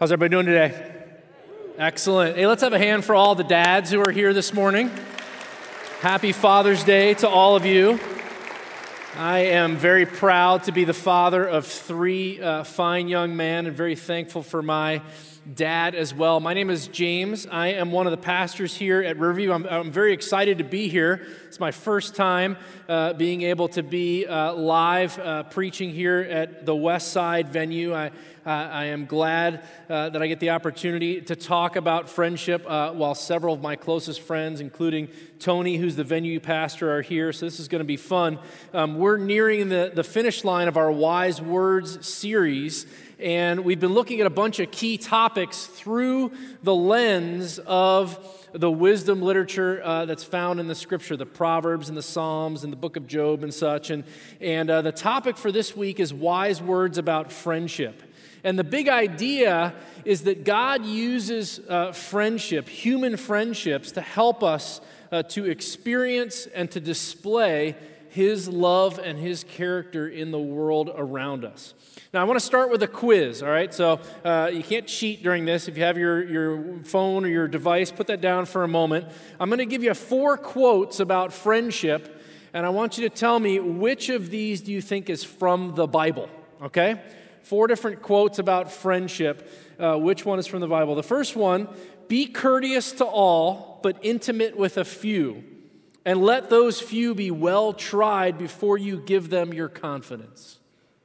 How's everybody doing today? Excellent. Hey, let's have a hand for all the dads who are here this morning. Happy Father's Day to all of you. I am very proud to be the father of three fine young men and very thankful for my dad as well. My name is James. I am one of the pastors here at Riverview. I'm very excited to be here. It's my first time being able to be live preaching here at the West Side venue. I am glad that I get the opportunity to talk about friendship while several of my closest friends, including Tony, who's the venue pastor, are here. So this is going to be fun. We're nearing the finish line of our Wise Words series, and we've been looking at a bunch of key topics through the lens of the wisdom literature that's found in the Scripture, the Proverbs and the Psalms and the book of Job and such. And the topic for this week is wise words about friendship. And the big idea is that God uses friendship, human friendships, to help us to experience and to display His love and His character in the world around us. Now, I want to start with a quiz, all right? So you can't cheat during this. If you have your phone or your device, put that down for a moment. I'm going to give you 4 quotes about friendship, and I want you to tell me which of these do you think is from the Bible, okay? 4 different quotes about friendship. Which one is from the Bible? The first one, be courteous to all, but intimate with a few, and let those few be well tried before you give them your confidence.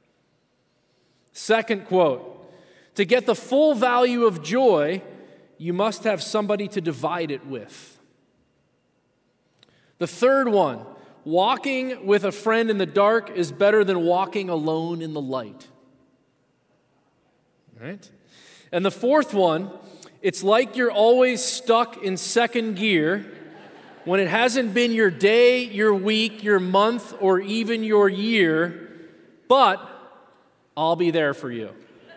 Second quote, to get the full value of joy, you must have somebody to divide it with. The third one, walking with a friend in the dark is better than walking alone in the light. All right? And the fourth one, it's like you're always stuck in second gear when it hasn't been your day, your week, your month, or even your year, but I'll be there for you.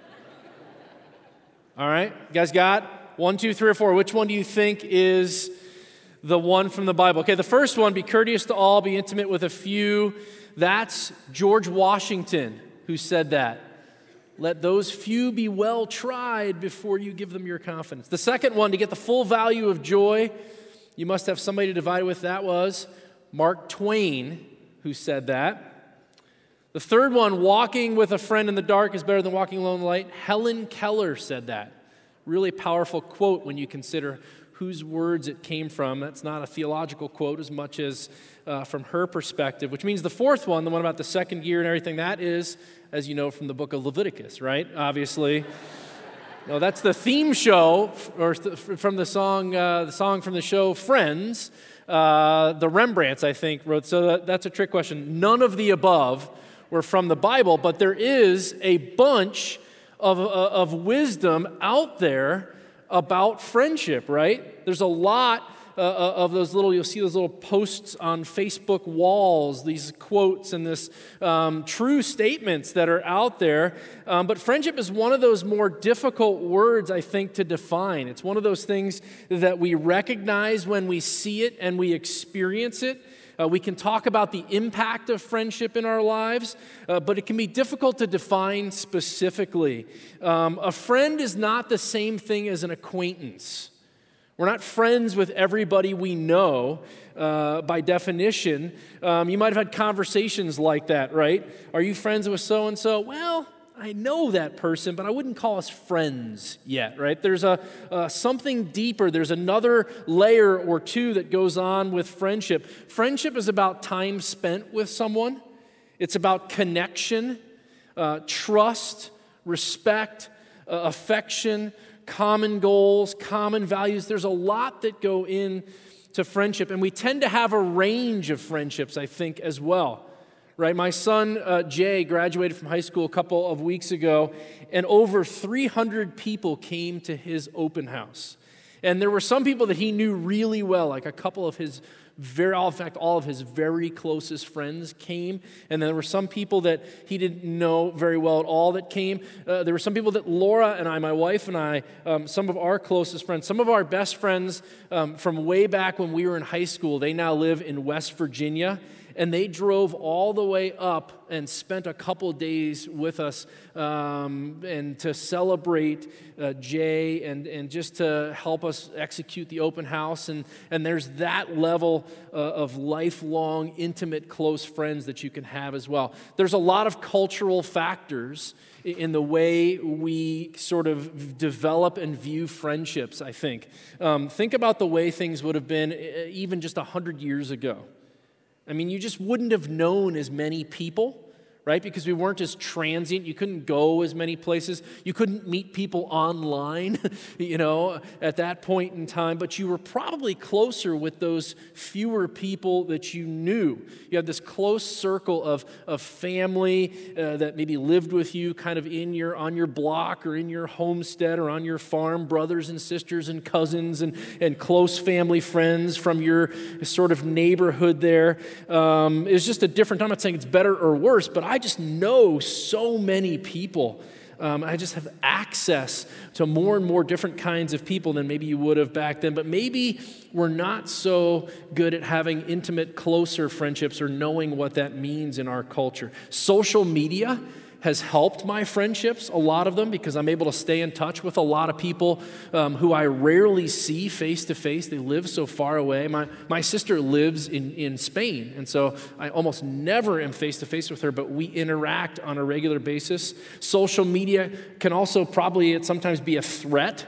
All right? You guys got 1, 2, 3, or 4. Which one do you think is the one from the Bible? Okay, the first one, be courteous to all, be intimate with a few. That's George Washington who said that. Let those few be well tried before you give them your confidence. The second one, to get the full value of joy, you must have somebody to divide with. That was Mark Twain who said that. The third one, walking with a friend in the dark is better than walking alone in the light. Helen Keller said that. Really powerful quote when you consider whose words it came from. That's not a theological quote as much as from her perspective, which means the fourth one, the one about the second gear and everything, that is, as you know, from the book of Leviticus, right? Obviously. No, that's the theme show, or from the song from the show Friends. The Rembrandts, I think, wrote. So that's a trick question. None of the above were from the Bible, but there is a bunch of wisdom out there about friendship, right? There's a lot of those you'll see those little posts on Facebook walls, these quotes and this true statements that are out there. But friendship is one of those more difficult words, I think, to define. It's one of those things that we recognize when we see it and we experience it. We can talk about the impact of friendship in our lives, but it can be difficult to define specifically. A friend is not the same thing as an acquaintance. We're not friends with everybody we know by definition. You might have had conversations like that, right? Are you friends with so-and-so? Well, I know that person, but I wouldn't call us friends yet, right? There's something deeper. There's another layer or two that goes on with friendship. Friendship is about time spent with someone. It's about connection, trust, respect, affection, common goals, common values. There's a lot that go into friendship, and we tend to have a range of friendships, I think, as well. Right, my son Jay graduated from high school a couple of weeks ago, and over 300 people came to his open house. And there were some people that he knew really well, like a couple of his in fact, all of his very closest friends came. And there were some people that he didn't know very well at all that came. There were some people that Laura and I, my wife and I, some of our closest friends, some of our best friends from way back when we were in high school, they now live in West Virginia. And they drove all the way up and spent a couple days with us and to celebrate Jay and just to help us execute the open house. And there's that level of lifelong, intimate, close friends that you can have as well. There's a lot of cultural factors in the way we sort of develop and view friendships, I think. Think about the way things would have been even just 100 years ago. I mean, you just wouldn't have known as many people, right? Because we weren't as transient. You couldn't go as many places. You couldn't meet people online, at that point in time. But you were probably closer with those fewer people that you knew. You had this close circle of family that maybe lived with you kind of on your block or in your homestead or on your farm, brothers and sisters and cousins and close family friends from your sort of neighborhood there. It's just a different time. I'm not saying it's better or worse, but I just know so many people. I just have access to more and more different kinds of people than maybe you would have back then. But maybe we're not so good at having intimate, closer friendships or knowing what that means in our culture. Social media has helped my friendships, a lot of them, because I'm able to stay in touch with a lot of people who I rarely see face to face. They live so far away. My sister lives in Spain, and so I almost never am face to face with her, but we interact on a regular basis. Social media can also probably sometimes be a threat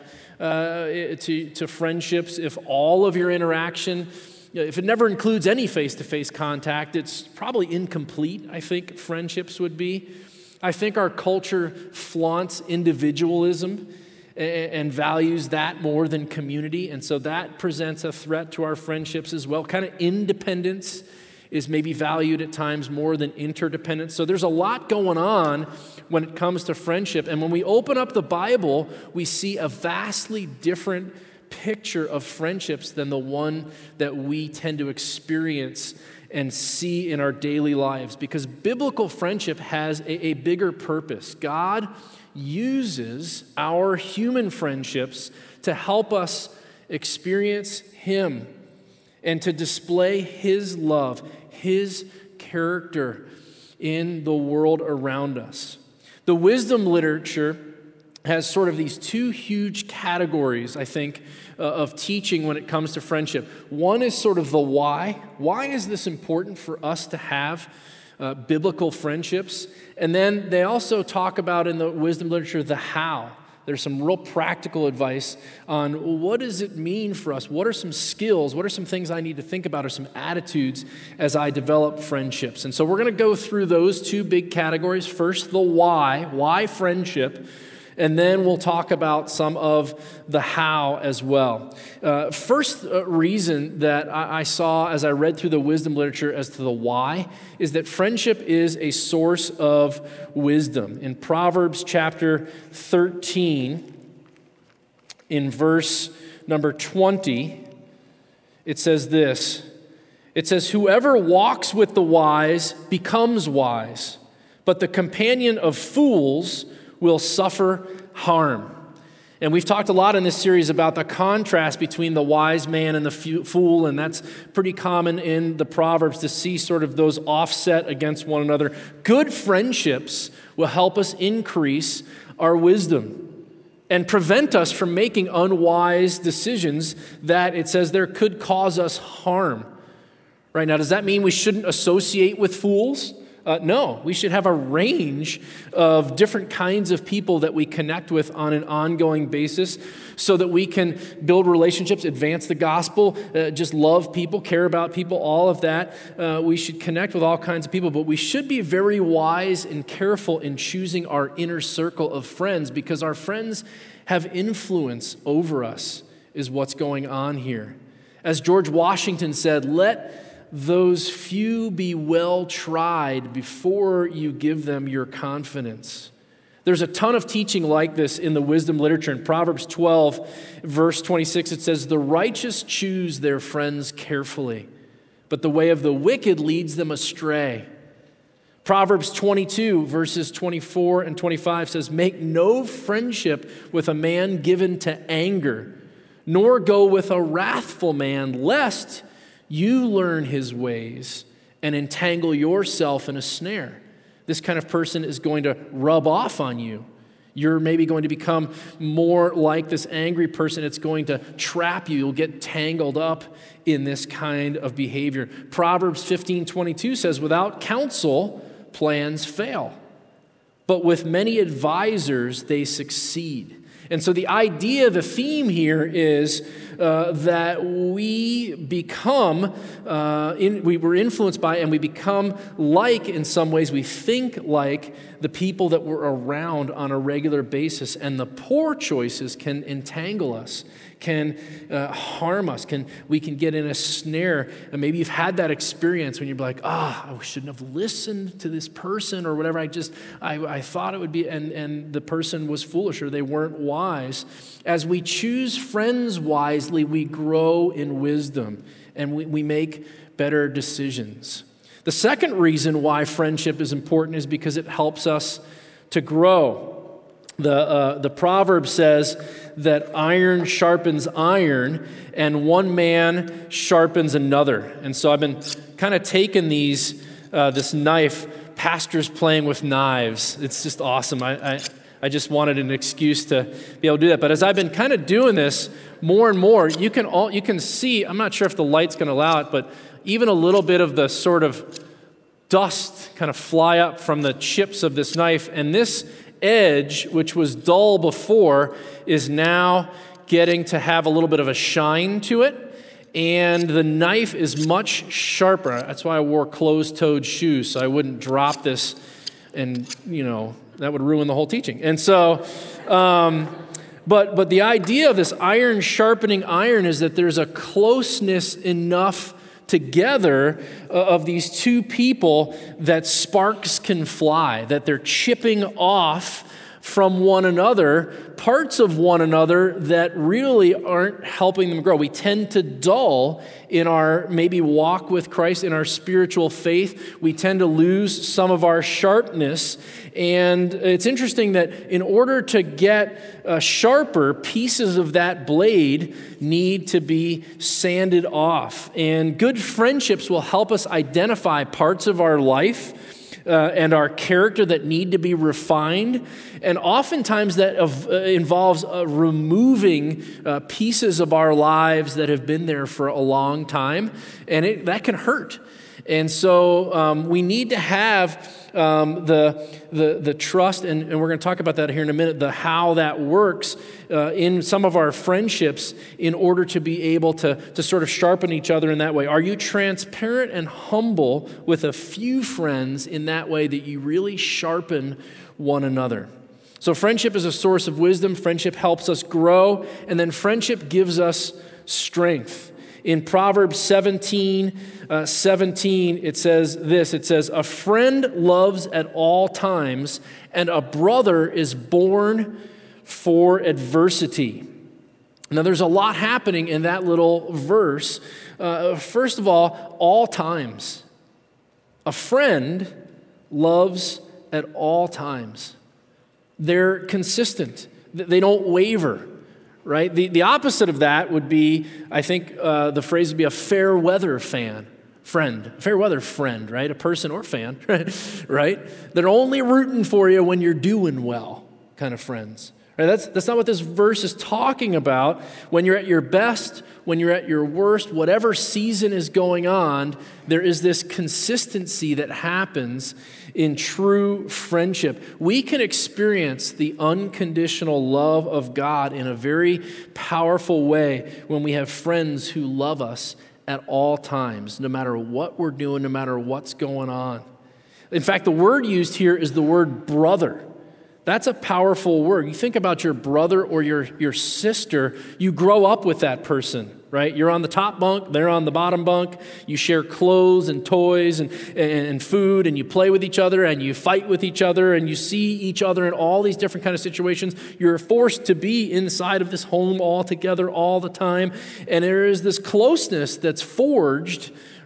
to friendships if all of your interaction, if it never includes any face-to-face contact, it's probably incomplete, I think friendships would be. I think our culture flaunts individualism and values that more than community, and so that presents a threat to our friendships as well. Kind of independence is maybe valued at times more than interdependence. So there's a lot going on when it comes to friendship, and when we open up the Bible, we see a vastly different picture of friendships than the one that we tend to experience and see in our daily lives, because biblical friendship has a bigger purpose. God uses our human friendships to help us experience Him and to display His love, His character in the world around us. The wisdom literature has sort of these two huge categories, I think, of teaching when it comes to friendship. One is sort of the why. Why is this important for us to have biblical friendships? And then they also talk about in the wisdom literature the how. There's some real practical advice on what does it mean for us? What are some skills? What are some things I need to think about or some attitudes as I develop friendships? And so we're going to go through those two big categories. First, the why friendship? And then we'll talk about some of the how as well. First reason that I saw as I read through the wisdom literature as to the why is that friendship is a source of wisdom. In Proverbs chapter 13, in verse number 20, it says this. It says, "Whoever walks with the wise becomes wise, but the companion of fools will suffer harm." And we've talked a lot in this series about the contrast between the wise man and the fool, and that's pretty common in the Proverbs to see sort of those offset against one another. Good friendships will help us increase our wisdom and prevent us from making unwise decisions that it says there could cause us harm. Right now, does that mean we shouldn't associate with fools? No, we should have a range of different kinds of people that we connect with on an ongoing basis so that we can build relationships, advance the gospel, just love people, care about people, all of that. We should connect with all kinds of people, but we should be very wise and careful in choosing our inner circle of friends because our friends have influence over us, is what's going on here. As George Washington said, let those few be well tried before you give them your confidence. There's a ton of teaching like this in the wisdom literature. In Proverbs 12, verse 26, it says, "The righteous choose their friends carefully, but the way of the wicked leads them astray. Proverbs 22, verses 24 and 25 says, "Make no friendship with a man given to anger, nor go with a wrathful man, lest you learn his ways and entangle yourself in a snare." This kind of person is going to rub off on you. You're maybe going to become more like this angry person. It's going to trap you. You'll get tangled up in this kind of behavior. Proverbs 15:22 says, "Without counsel, plans fail, but with many advisors, they succeed." And so the idea, the theme here is that we become, we were influenced by, and we become like, in some ways, we think like the people that we're around on a regular basis. And the poor choices can entangle us, can harm us, we can get in a snare. And maybe you've had that experience when you're like, I shouldn't have listened to this person or whatever. I thought it would be, and the person was foolish or they weren't wise. As we choose friends wisely, we grow in wisdom and we make better decisions. The second reason why friendship is important is because it helps us to grow. The proverb says that iron sharpens iron and one man sharpens another. And so I've been kind of taking this knife, pastors playing with knives. It's just awesome. I just wanted an excuse to be able to do that. But as I've been kind of doing this more and more, you can see, I'm not sure if the light's going to allow it, but even a little bit of the sort of dust kind of fly up from the chips of this knife. And this edge, which was dull before, is now getting to have a little bit of a shine to it. And the knife is much sharper. That's why I wore closed-toed shoes, so I wouldn't drop this and, that would ruin the whole teaching. And so, but the idea of this iron sharpening iron is that there's a closeness enough together of these two people that sparks can fly, that they're chipping off from one another, parts of one another that really aren't helping them grow. We tend to dull in our maybe walk with Christ, in our spiritual faith. We tend to lose some of our sharpness. And it's interesting that in order to get sharper, pieces of that blade need to be sanded off. And good friendships will help us identify parts of our life and our character that need to be refined. And oftentimes that involves removing pieces of our lives that have been there for a long time. And that can hurt. And so we need to have the trust, and we're going to talk about that here in a minute, how that works in some of our friendships in order to be able to sort of sharpen each other in that way. Are you transparent and humble with a few friends in that way that you really sharpen one another? So friendship is a source of wisdom. Friendship helps us grow, and then friendship gives us strength. In Proverbs 17, it says this. It says, "A friend loves at all times, and a brother is born for adversity." Now, there's a lot happening in that little verse. First of all times. A friend loves at all times. They're consistent. They don't waver. Right? The opposite of that would be, I think the phrase would be a fair weather friend, fair weather friend, right? A person or fan, right? They're only rooting for you when you're doing well, kind of friends. Right? That's not what this verse is talking about. When you're at your best, when you're at your worst, whatever season is going on, there is this consistency that happens in true friendship. We can experience the unconditional love of God in a very powerful way when we have friends who love us at all times, no matter what we're doing, no matter what's going on. In fact, the word used here is the word brother. That's a powerful word. You think about your brother or your sister, you grow up with that person, right? You're on the top bunk, they're on the bottom bunk. You share clothes and toys and food, and you play with each other, and you fight with each other, and you see each other in all these different kind of situations. You're forced to be inside of this home all together all the time, and there is this closeness that's forged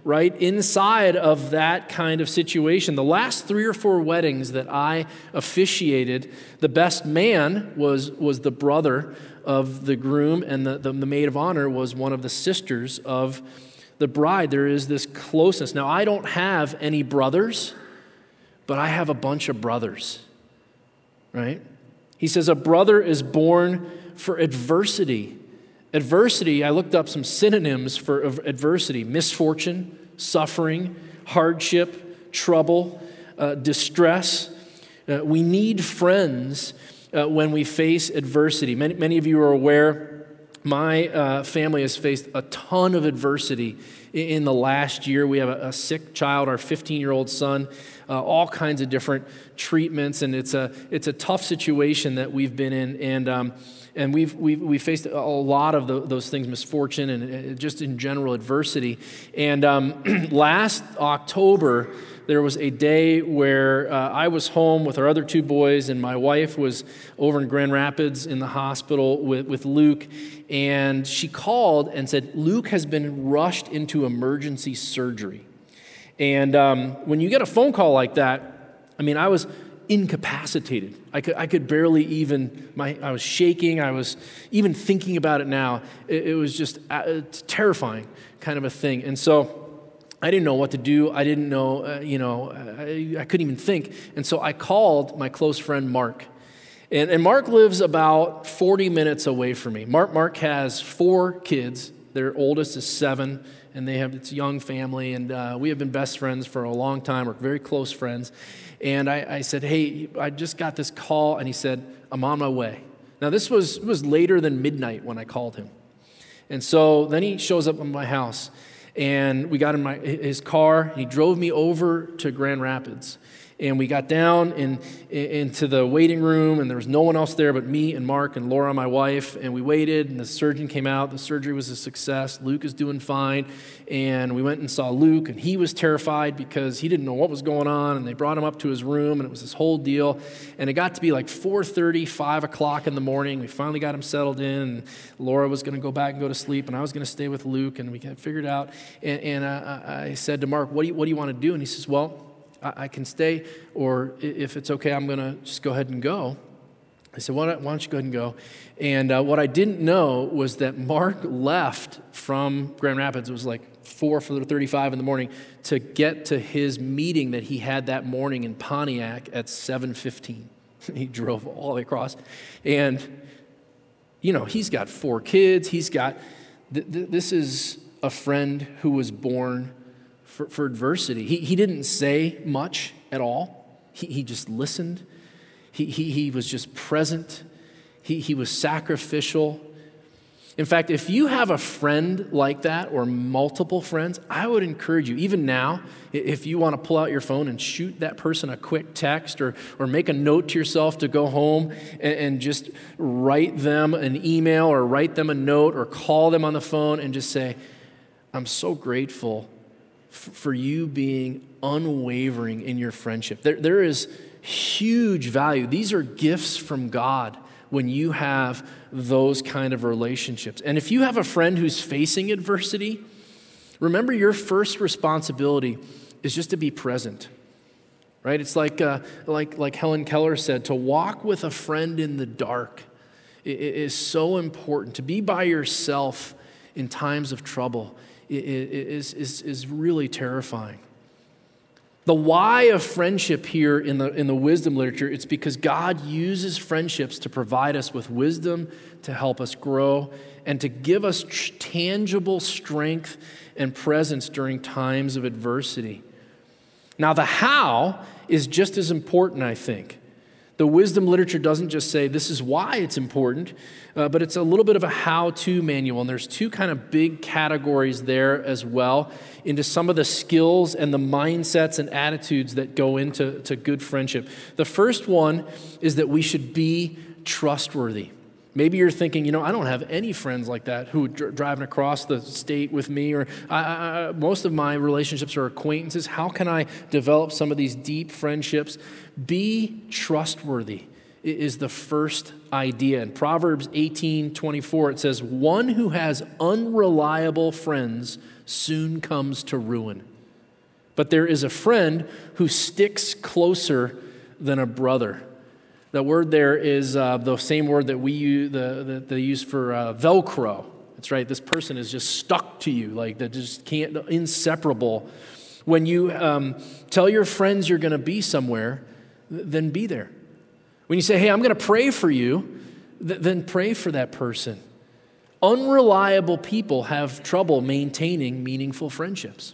right inside of that kind of situation. The last 3 or 4 weddings that I officiated, the best man was the brother of the groom, and the maid of honor was one of the sisters of the bride. There is this closeness. Now, I don't have any brothers, but I have a bunch of brothers, right? He says a brother is born for adversity. Adversity, I looked up some synonyms for adversity: misfortune, suffering, hardship, trouble, distress. We need friends when we face adversity. Many of you are aware, my family has faced a ton of adversity in the last year. We have a sick child, our 15-year-old son, all kinds of different treatments, and it's a tough situation that we've been in, and we've faced a lot of those things, misfortune and just in general adversity. And last October, there was a day where I was home with our other 2 boys, and my wife was over in Grand Rapids in the hospital with Luke, and she called and said, Luke has been rushed into emergency surgery. And when you get a phone call like that, I mean, I was incapacitated. I could barely even, I was shaking. I was even thinking about it now. It was just terrifying kind of a thing. And so I didn't know what to do. I didn't know, I couldn't even think. And so I called my close friend, Mark. And Mark lives about 40 minutes away from me. Mark has 4 kids. Their oldest is 7, and it's a young family. And we have been best friends for a long time. We're very close friends. And I said, hey, I just got this call. And he said, I'm on my way. Now, this was later than midnight when I called him. And so then he shows up at my house. And we got in his car, and he drove me over to Grand Rapids. And we got down into the waiting room, and there was no one else there but me and Mark and Laura, my wife, and we waited, and the surgeon came out. The surgery was a success. Luke is doing fine. And we went and saw Luke, and he was terrified because he didn't know what was going on, and they brought him up to his room, and it was this whole deal. And it got to be like 4:30, 5 o'clock in the morning. We finally got him settled in, and Laura was going to go back and go to sleep, and I was going to stay with Luke, and we got figured out. And I said to Mark, what do you want to do? And he says, well, I can stay, or if it's okay, I'm going to just go ahead and go. I said, why don't you go ahead and go? And what I didn't know was that Mark left from Grand Rapids. It was like 4:35 in the morning to get to his meeting that he had that morning in Pontiac at 7:15. He drove all the way across. And, he's got 4 kids. He's got, this is a friend who was born for adversity. He didn't say much at all. He just listened. He was just present. He was sacrificial. In fact, if you have a friend like that or multiple friends, I would encourage you, even now, if you want to pull out your phone and shoot that person a quick text or make a note to yourself to go home and just write them an email or write them a note or call them on the phone and just say, I'm so grateful for you being unwavering in your friendship. There is huge value. These are gifts from God when you have those kind of relationships. And if you have a friend who's facing adversity, remember your first responsibility is just to be present, right? It's like Helen Keller said, to walk with a friend in the dark is so important. To be by yourself in times of trouble is really terrifying. The why of friendship here in the wisdom literature, it's because God uses friendships to provide us with wisdom, to help us grow, and to give us tangible strength and presence during times of adversity. Now, the how is just as important, I think. The wisdom literature doesn't just say this is why it's important, but it's a little bit of a how-to manual. And there's 2 kind of big categories there as well into some of the skills and the mindsets and attitudes that go into good friendship. The first one is that we should be trustworthy. Maybe you're thinking, I don't have any friends like that who are driving across the state with me, or most of my relationships are acquaintances. How can I develop some of these deep friendships? Be trustworthy is the first idea. In Proverbs 18:24, it says, "One who has unreliable friends soon comes to ruin. But there is a friend who sticks closer than a brother." The word there is the same word that we use, that they use for Velcro. That's right. This person is just stuck to you, like that just can't, inseparable. When you tell your friends you're going to be somewhere, then be there. When you say, "Hey, I'm going to pray for you," then pray for that person. Unreliable people have trouble maintaining meaningful friendships.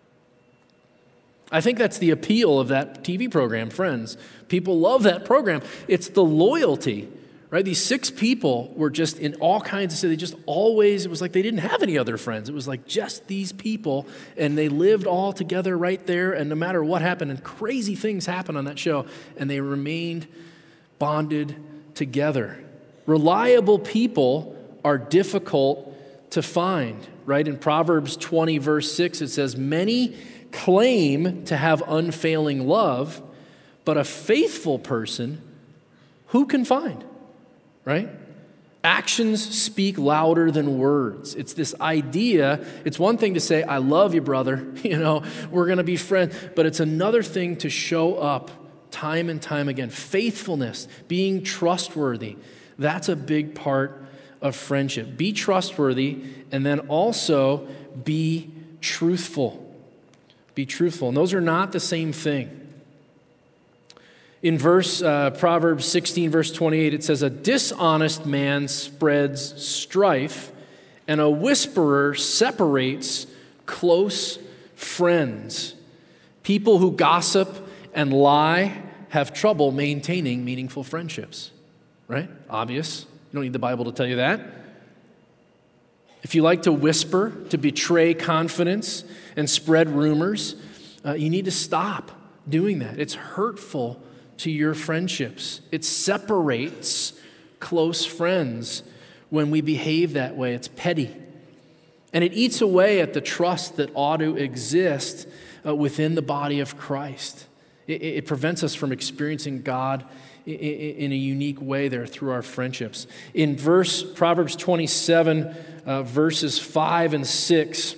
I think that's the appeal of that TV program, Friends. People love that program. It's the loyalty, right? These 6 people were just in all kinds of cities. They just always, it was like they didn't have any other friends. It was like just these people, and they lived all together right there, and no matter what happened, and crazy things happened on that show, and they remained bonded together. Reliable people are difficult to find, right? In Proverbs 20, verse 6, it says, "Many claim to have unfailing love, but a faithful person, who can find?" Right? Actions speak louder than words. It's this idea, it's one thing to say, "I love you, brother," we're going to be friends, but it's another thing to show up time and time again. Faithfulness, being trustworthy, that's a big part of friendship. Be trustworthy, and then also be truthful. Be truthful. And those are not the same thing. In Proverbs 16, verse 28, it says, "A dishonest man spreads strife, and a whisperer separates close friends." People who gossip and lie have trouble maintaining meaningful friendships, right? Obvious. You don't need the Bible to tell you that. If you like to whisper, to betray confidence and spread rumors, you need to stop doing that. It's hurtful to your friendships. It separates close friends when we behave that way. It's petty. And it eats away at the trust that ought to exist within the body of Christ. It prevents us from experiencing God in a unique way there through our friendships. In Proverbs 27, verses 5 and 6.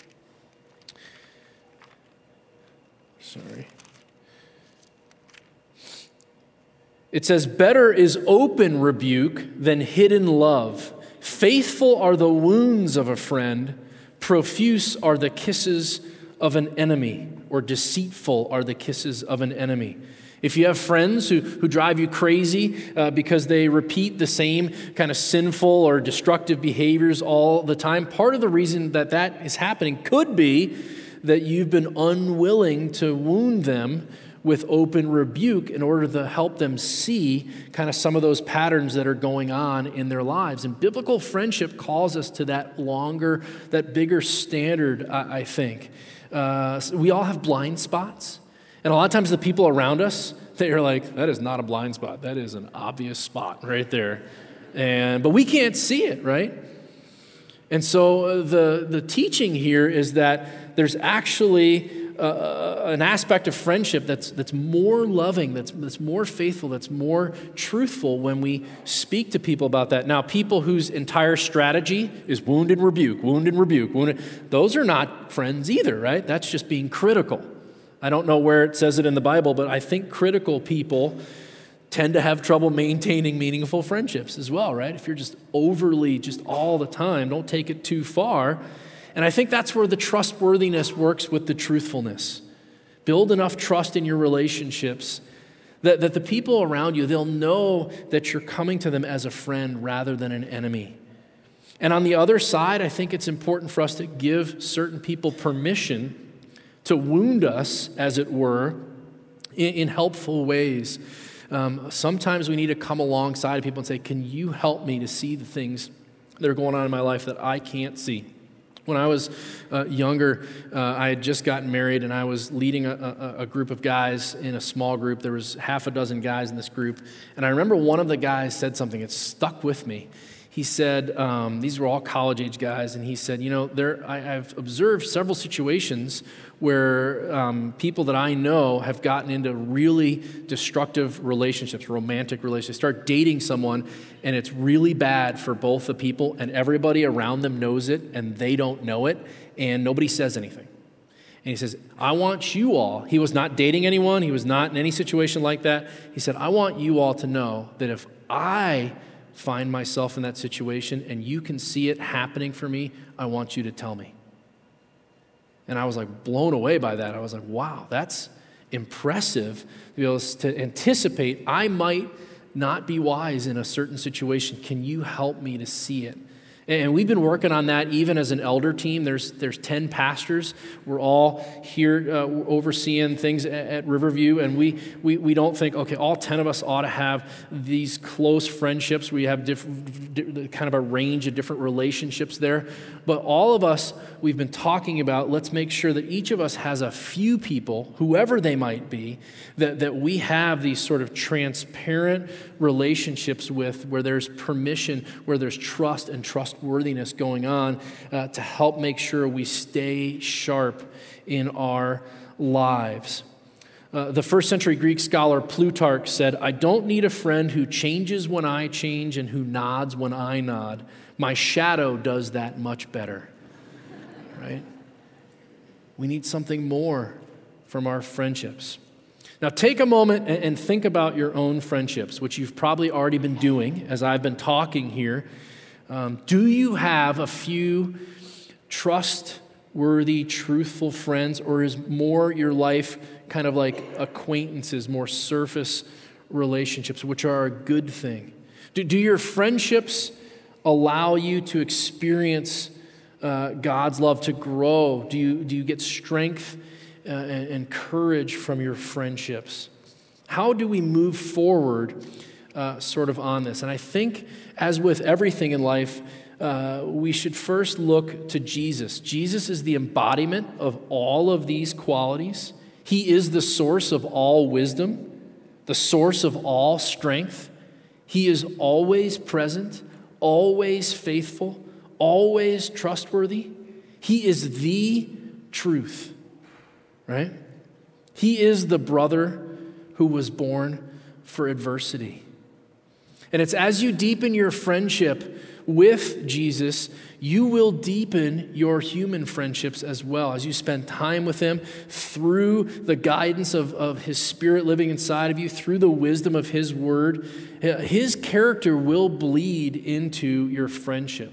It says, "Better is open rebuke than hidden love. Faithful are the wounds of a friend. Profuse are the kisses of an enemy," or deceitful are the kisses of an enemy. If you have friends who drive you crazy because they repeat the same kind of sinful or destructive behaviors all the time, part of the reason that is happening could be that you've been unwilling to wound them with open rebuke in order to help them see kind of some of those patterns that are going on in their lives. And biblical friendship calls us to that bigger standard, I think. We all have blind spots. And a lot of times the people around us, they are like, "That is not a blind spot. That is an obvious spot right there." But we can't see it, right? And so the teaching here is that there's actually an aspect of friendship that's more loving, that's more faithful, that's more truthful when we speak to people about that. Now, people whose entire strategy is wound and rebuke, those are not friends either, right? That's just being critical. I don't know where it says it in the Bible, but I think critical people tend to have trouble maintaining meaningful friendships as well, right? If you're just overly, just all the time, don't take it too far. And I think that's where the trustworthiness works with the truthfulness. Build enough trust in your relationships that the people around you, they'll know that you're coming to them as a friend rather than an enemy. And on the other side, I think it's important for us to give certain people permission to wound us, as it were, in helpful ways. Sometimes we need to come alongside people and say, "Can you help me to see the things that are going on in my life that I can't see?" When I was younger, I had just gotten married, and I was leading a group of guys in a small group. There was half a dozen guys in this group, and I remember one of the guys said something that stuck with me. He said, these were all college-age guys, and he said, I've observed several situations where people that I know have gotten into really destructive relationships, romantic relationships. They start dating someone, and it's really bad for both the people, and everybody around them knows it, and they don't know it, and nobody says anything. And he says, I want you all, he was not dating anyone, he was not in any situation like that. He said, I want you all to know that if I find myself in that situation and you can see it happening for me, I want you to tell me. And I was like blown away by that. I was like, wow, that's impressive to be able to anticipate I might not be wise in a certain situation. Can you help me to see it? And we've been working on that even as an elder team. There's 10 pastors. We're all here overseeing things at Riverview, and we don't think, okay, all 10 of us ought to have these close friendships. We have kind of a range of different relationships there. But all of us, we've been talking about, let's make sure that each of us has a few people, whoever they might be, that we have these sort of transparent relationships with, where there's permission, where there's trust and trustworthiness going on to help make sure we stay sharp in our lives. The first century Greek scholar Plutarch said, I don't need a friend who changes when I change and who nods when I nod. My shadow does that much better. Right? We need something more from our friendships. Now, take a moment and think about your own friendships, which you've probably already been doing as I've been talking here. Do you have a few trustworthy, truthful friends, or is more your life kind of like acquaintances, more surface relationships, which are a good thing? Do your friendships allow you to experience God's love, to grow? Do you get strength and courage from your friendships? How do we move forward sort of on this? And I think, as with everything in life, we should first look to Jesus. Jesus is the embodiment of all of these qualities. He is the source of all wisdom, the source of all strength. He is always present, always faithful, always trustworthy. He is the truth. Right? He is the brother who was born for adversity. And it's as you deepen your friendship with Jesus, you will deepen your human friendships as well. As you spend time with him through the guidance of his Spirit living inside of you, through the wisdom of his word, his character will bleed into your friendship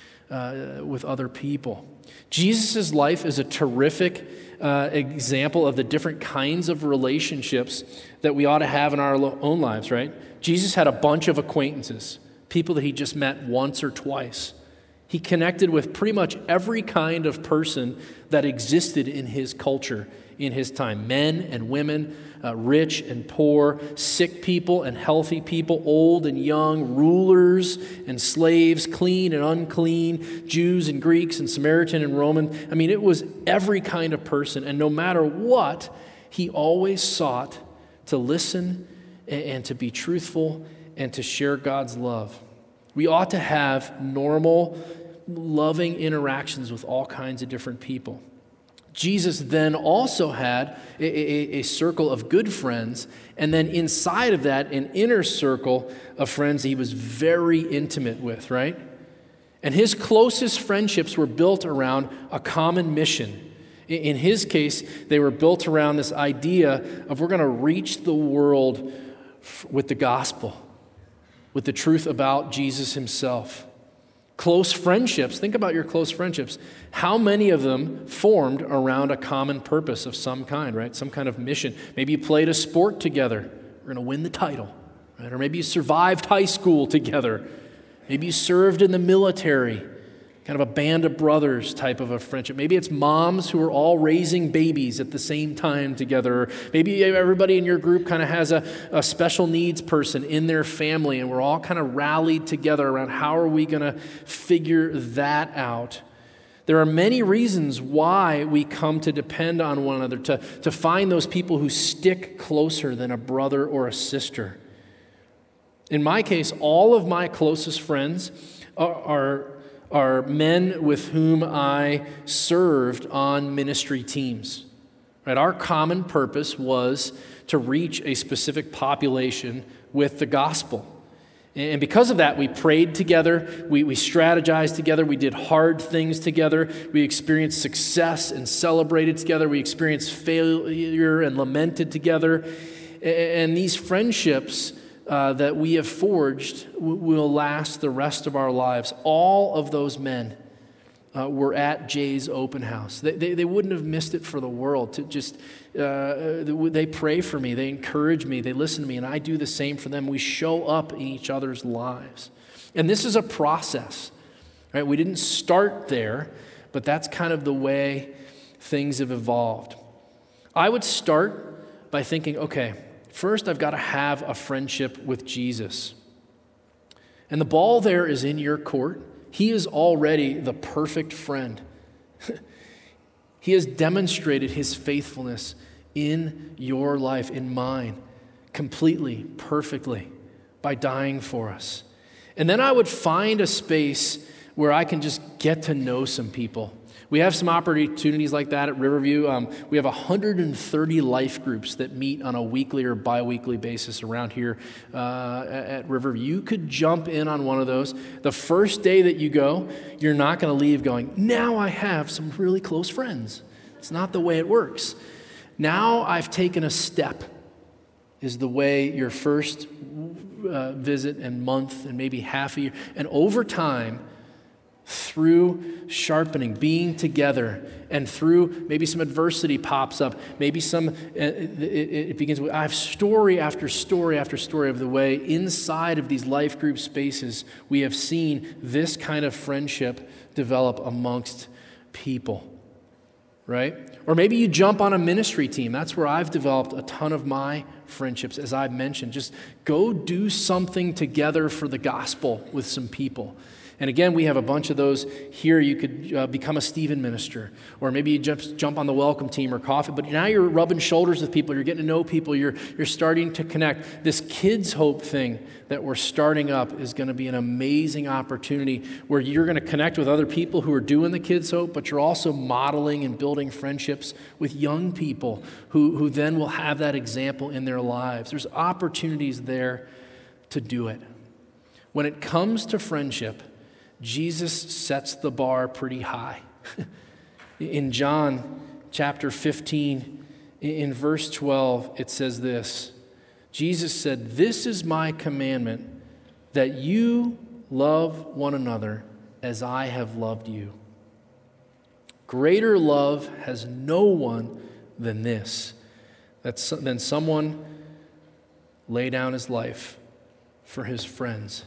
with other people. Jesus' life is a terrific example of the different kinds of relationships that we ought to have in our own lives, right? Jesus had a bunch of acquaintances, people that he just met once or twice. He connected with pretty much every kind of person that existed in his culture, in his time. Men and women, rich and poor, sick people and healthy people, old and young, rulers and slaves, clean and unclean, Jews and Greeks and Samaritan and Roman. I mean, it was every kind of person. And no matter what, he always sought to listen and to be truthful and to share God's love. We ought to have normal, loving interactions with all kinds of different people. Jesus then also had a circle of good friends, and then inside of that, an inner circle of friends he was very intimate with, right? And his closest friendships were built around a common mission. In his case, they were built around this idea of we're going to reach the world with the gospel, with the truth about Jesus himself. Close friendships, think about your close friendships. How many of them formed around a common purpose of some kind, right? Some kind of mission. Maybe you played a sport together. We're going to win the title, right? Or maybe you survived high school together. Maybe you served in the military, kind of a band of brothers type of a friendship. Maybe it's moms who are all raising babies at the same time together. Or maybe everybody in your group kind of has a special needs person in their family, and we're all kind of rallied together around how are we going to figure that out. There are many reasons why we come to depend on one another, to find those people who stick closer than a brother or a sister. In my case, all of my closest friends are men with whom I served on ministry teams. Right? Our common purpose was to reach a specific population with the gospel. And because of that, we prayed together, we strategized together, we did hard things together, we experienced success and celebrated together, we experienced failure and lamented together. And these friendships that we have forged will last the rest of our lives. All of those men were at Jay's open house. They wouldn't have missed it for the world. To just they pray for me, they encourage me, they listen to me, and I do the same for them. We show up in each other's lives. And this is a process, right? We didn't start there, but that's kind of the way things have evolved. I would start by thinking, okay, first I've got to have a friendship with Jesus. And the ball there is in your court. He is already the perfect friend. He has demonstrated his faithfulness in your life, in mine, completely, perfectly, by dying for us. And then I would find a space where I can just get to know some people. We have some opportunities like that at Riverview. We have 130 life groups that meet on a weekly or bi-weekly basis around here at Riverview. You could jump in on one of those. The first day that you go, you're not going to leave going, now I have some really close friends. It's not the way it works. Now I've taken a step is the way your first visit and month and maybe half a year. And over time, through sharpening, being together, and through maybe some adversity pops up, maybe it begins with, I have story after story after story of the way inside of these life group spaces we have seen this kind of friendship develop amongst people, right? Or maybe you jump on a ministry team. That's where I've developed a ton of my friendships, as I've mentioned. Just go do something together for the gospel with some people. And again, we have a bunch of those here. You could become a Stephen minister, or maybe you jump on the welcome team or coffee. But now you're rubbing shoulders with people. You're getting to know people. You're starting to connect. This Kids Hope thing that we're starting up is going to be an amazing opportunity where you're going to connect with other people who are doing the Kids Hope, but you're also modeling and building friendships with young people who then will have that example in their lives. There's opportunities there to do it. When it comes to friendship, Jesus sets the bar pretty high. In John chapter 15, in verse 12, it says this. Jesus said, "This is my commandment, that you love one another as I have loved you. Greater love has no one than this, than someone lay down his life for his friends."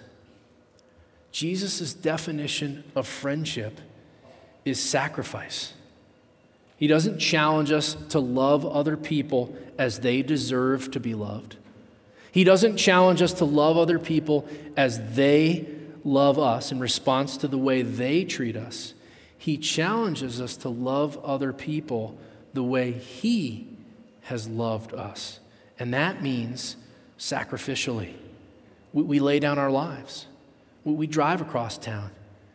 Jesus' definition of friendship is sacrifice. He doesn't challenge us to love other people as they deserve to be loved. He doesn't challenge us to love other people as they love us in response to the way they treat us. He challenges us to love other people the way He has loved us. And that means sacrificially. We lay down our lives. We drive across town,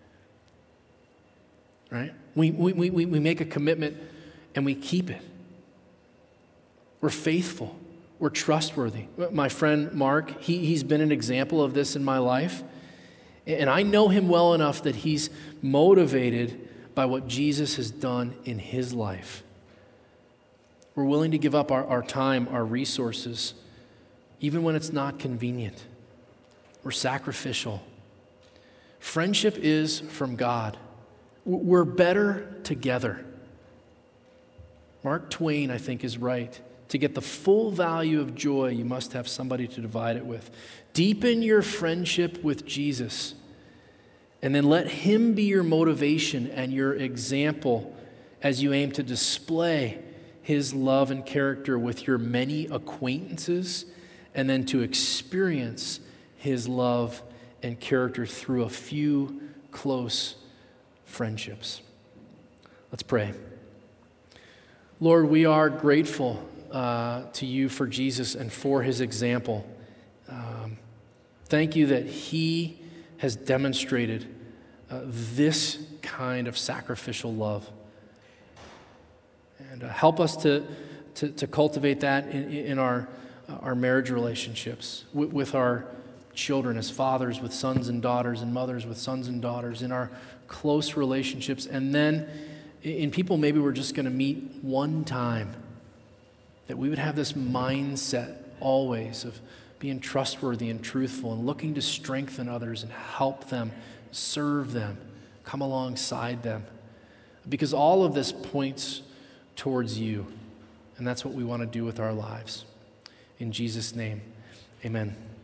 right? We make a commitment and we keep it. We're faithful. We're trustworthy. My friend Mark, he's been an example of this in my life. And I know him well enough that he's motivated by what Jesus has done in his life. We're willing to give up our time, our resources, even when it's not convenient. We're sacrificial. Friendship is from God. We're better together. Mark Twain, I think, is right. To get the full value of joy, you must have somebody to divide it with. Deepen your friendship with Jesus, and then let Him be your motivation and your example as you aim to display His love and character with your many acquaintances, and then to experience His love and character through a few close friendships. Let's pray. Lord, we are grateful to you for Jesus and for His example. Thank you that He has demonstrated this kind of sacrificial love. And help us to cultivate that in our marriage relationships, with our children as fathers with sons and daughters, and mothers with sons and daughters, in our close relationships, and then in people maybe we're just going to meet one time, that we would have this mindset always of being trustworthy and truthful and looking to strengthen others and help them, serve them, come alongside them. Because all of this points towards you, and that's what we want to do with our lives. In Jesus' name, amen.